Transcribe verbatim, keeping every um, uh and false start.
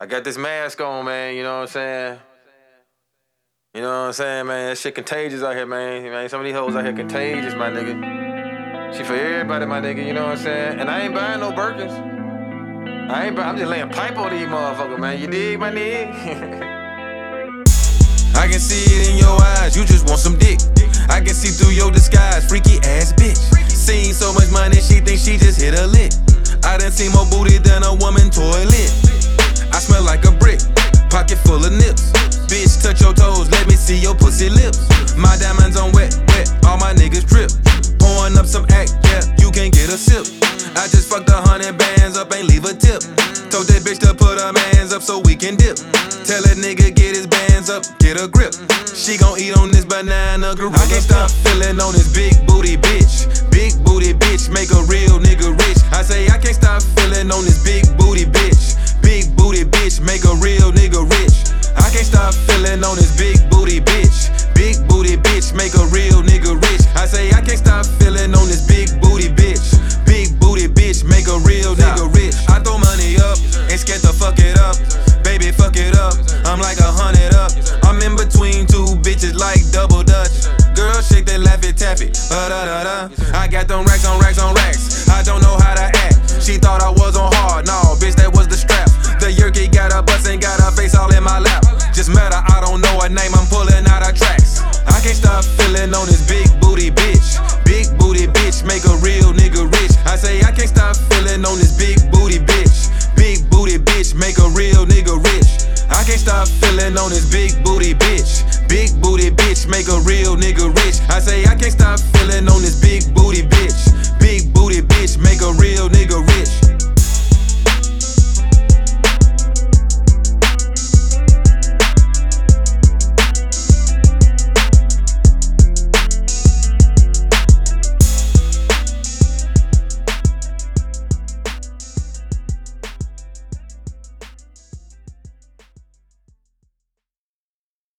I got this mask on, man, you know what I'm saying? You know what I'm saying, man? That shit contagious out here, man. man. Some of these hoes out here contagious, my nigga. She for everybody, my nigga, you know what I'm saying? And I ain't buying no Birkins. I ain't buy, I'm just laying pipe on these motherfuckers, man. You dig, my nigga? I can see it in your eyes, you just want some dick. I can see through your disguise, freaky ass bitch. Seen so much money, she thinks she just hit a lick. I done seen more booty than a woman toilet. I smell like a brick, pocket full of nips. Bitch, touch your toes, let me see your pussy lips. My diamonds on wet, wet, all my niggas trip. Pouring up some act, yeah, you can get a sip. I just fucked a hundred bands up, ain't leave a tip. Told that bitch to put her hands up so we can dip. Tell that nigga get his bands up, get a grip. She gon' eat on this banana grip. I can't stop feeling on this big booty bitch. Big booty bitch, make a real nigga rich. I say I can't stop feeling on this big booty bitch. Big booty bitch, make a real nigga rich. I can't stop feeling on this big booty bitch. Big booty bitch, make a real nigga rich. I say I can't stop feeling on this big booty bitch. Big booty bitch, make a real nigga rich. I throw money up, ain't scared to fuck it up. Baby, fuck it up, I'm like a hundred up. I'm in between two bitches like double dutch. Girl, shake that Laffy Taffy, ba-da-da-da. I got them racks on racks on racks, I don't know how to act. She thought I was on hard, no, bitch, that was the strap. The yerky got her butts and got her face all in my lap. Just met her, I don't know her name, I'm pulling out her tracks. I can't stop feeling on this big booty bitch. Big booty bitch, make a real nigga rich. I say I can't stop feeling on this big booty bitch. Big booty bitch, make a real nigga rich. I can't stop feeling on this big booty bitch. Big booty bitch, make a real nigga rich. I say I can't stop feeling on this big booty bitch. Big booty bitch, make a real nigga rich.